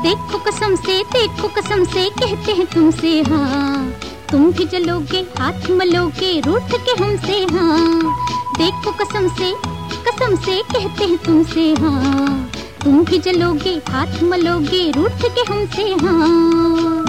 देखो कसम से कहते हैं तुमसे हाँ, तुम भी जलोगे हाथ मलोगे रूठ के हमसे हाँ। देखो कसम से कहते हैं तुमसे हाँ, तुम भी जलोगे हाथ मलोगे रूठ के हमसे हाँ।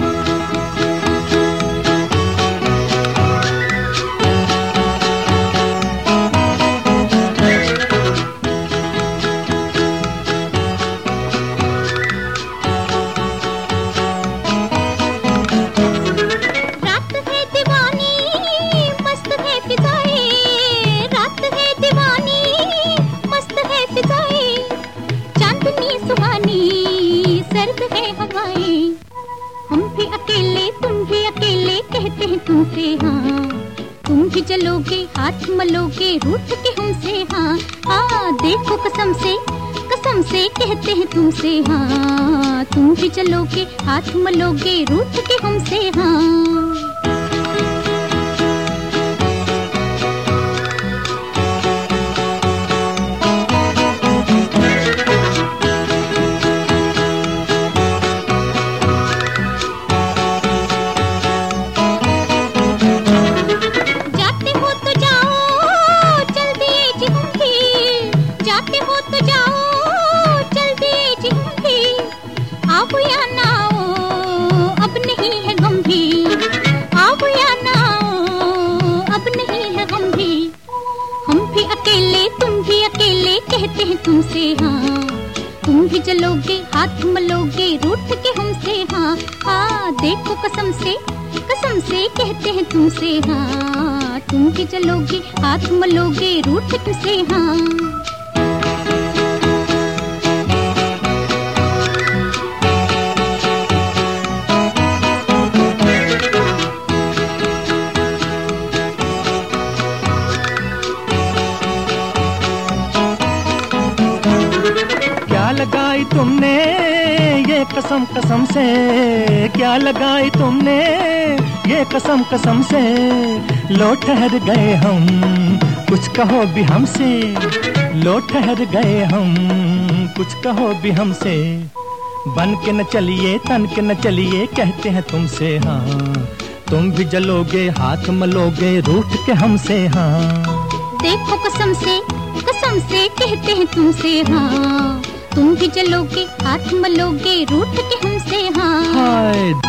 हम भी अकेले तुम भी अकेले कहते हैं तुमसे हाँ, तुम भी जलोगे हाथ मलोगे रूठ के हमसे हाँ। देखो कसम से कहते हैं तुमसे हाँ, तुम भी जलोगे हाथ मलोगे रूठ के हमसे हाँ। आप या ना आओ अब नहीं है गंभीर, आप या ना आओ अब नहीं है गंभीर। हम भी अकेले तुम भी अकेले कहते हैं तुमसे हाँ, तुम भी जलोगे हाथ मलोगे रूठ के हमसे हाँ। देखो कसम से कहते हैं तुमसे हाँ, तुम भी जलोगे हाथ मलोगे रूठ के हमसे हाँ। क्या लगाई तुमने ये कसम से, क्या लगाई तुमने ये कसम से। लो ठहर गए हम कुछ कहो भी हमसे, लो ठहर गए हम कुछ कहो भी हमसे। बन के न चलिए तन के न चलिए कहते हैं तुमसे हाँ, तुम भी जलोगे हाथ मलोगे रूठ के हमसे हाँ। देखो कसम से कहते हैं तुमसे हाँ, तुम भी जलोगे हाथ मलोगे रूठ के हमसे हाँ।